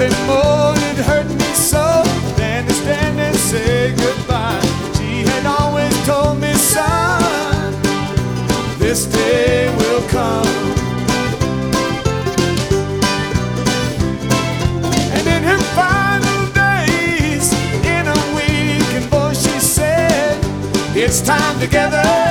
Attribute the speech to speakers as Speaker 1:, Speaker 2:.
Speaker 1: nothing more had hurt me so than to stand and say goodbye. She had always told me, son, this day will come. And in her final days, in a weakened voice, she said, it's time together.